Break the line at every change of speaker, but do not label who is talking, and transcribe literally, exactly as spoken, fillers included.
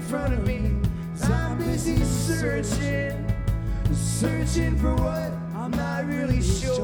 front of me. I'm busy searching, searching for what I'm not really sure.